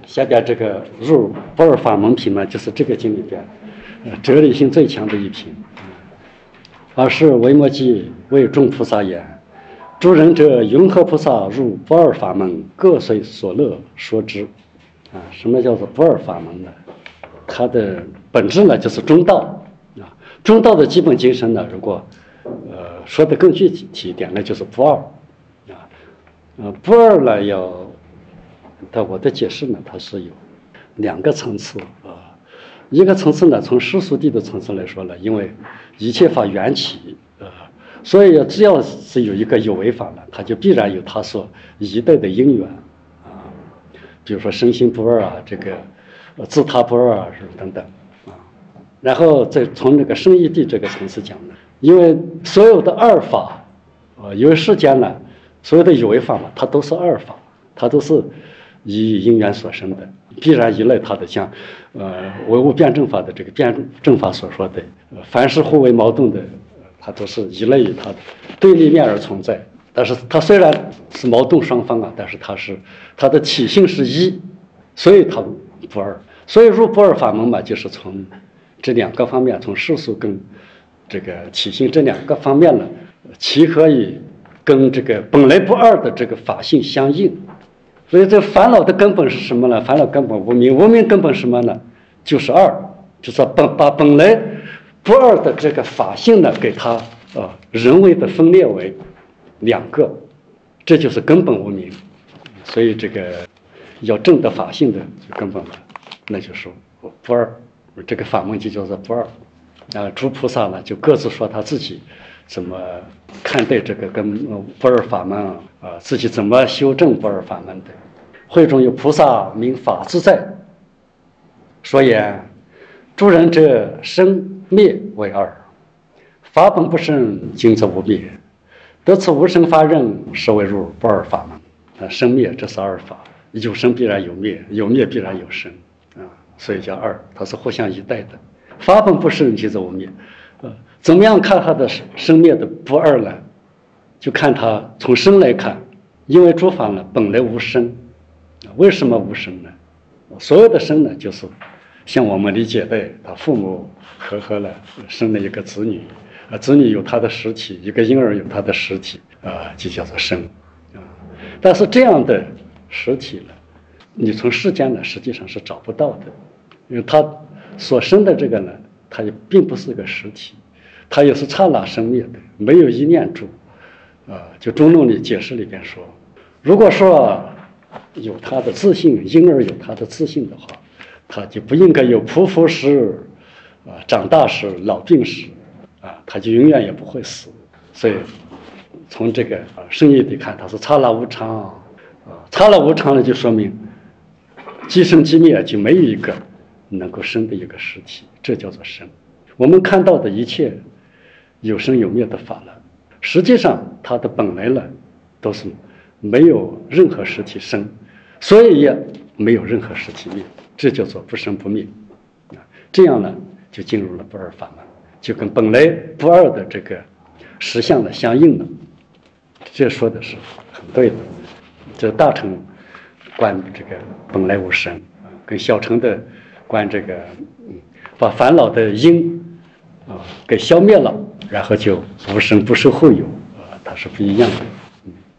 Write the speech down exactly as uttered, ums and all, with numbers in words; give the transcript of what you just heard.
下边这个入不二法门品呢，就是这个经里边，呃，哲理性最强的一品。而是维摩诘为众菩萨言：诸仁者，云何菩萨入不二法门，各随所乐说之。啊，什么叫做不二法门呢？它的本质呢，就是中道啊。中道的基本精神呢，如果呃说的更具体一点，那就是不二啊。呃，不二呢，要在我的解释呢，它是有两个层次啊。一个层次呢，从世俗谛的层次来说呢，因为一切法缘起，呃，所以只要是有一个有为法了，它就必然有它所依带的因缘啊，比如说身心不二啊，这个自他不二啊，是等等啊。然后再从那个生义谛这个层次讲呢，因为所有的二法，啊，因为世间呢，所有的有为法嘛，它都是二法，它都是以因缘所生的，必然依赖它的，像呃唯物辩证法的这个辩证法所说的，呃凡是互为矛盾的，它都是依赖于它的对立面而存在。但是它虽然是矛盾双方啊，但是它是它的体性是一，所以它不二。所以入不二法门嘛，就是从这两个方面，从世俗跟这个体性这两个方面呢，其可以跟这个本来不二的这个法性相应。所以这烦恼的根本是什么呢？烦恼根本无明，无明根本什么呢？就是二，就是本把本来不二的这个法性呢，给它呃人为的分裂为两个，这就是根本无明。所以这个要证得法性的根本呢，那就是不二，这个法门就叫做不二。啊，诸菩萨呢就各自说他自己怎么看待这个跟不二法门啊，自己怎么修正不二法门的。会中有菩萨名法自在，说言：诸仁者，生灭为二，法本不生，今则无灭。得此无生法忍，是为入不二法门。啊，生灭这是二法，有生必然有灭，有灭必然有生啊，所以叫二，它是互相依带的。法本不生，今则无灭。呃，怎么样看它的生灭的不二呢？就看它从生来看，因为诸法呢本来无生，为什么无生呢？所有的生呢，就是像我们理解的，他父母和合了生了一个子女，啊，子女有他的实体，一个婴儿有他的实体，啊，就叫做生，啊，但是这样的实体呢，你从世间呢实际上是找不到的，因为他所生的这个呢，它也并不是个实体，它也是刹那生灭的，没有一念住，啊，就中论里解释里边说，如果说有他的自信，婴儿有他的自信的话，他就不应该有匍匐时，啊，长大时、老病时，啊，他就永远也不会死。所以从这个啊生义里看，它是刹那无常，啊，刹那无常呢，就说明即生即灭，就没有一个能够生的一个实体，这叫做生。我们看到的一切有生有灭的法了，实际上它的本来呢，都是没有任何实体生，所以也没有任何实体灭，这叫做不生不灭啊。这样呢，就进入了不二法门，就跟本来不二的这个实相呢相应了。这说的是很对的。这大乘观这个本来无生，跟小乘的观这个嗯，把烦恼的因啊给消灭了，然后就无生不受后有啊，它是不一样的。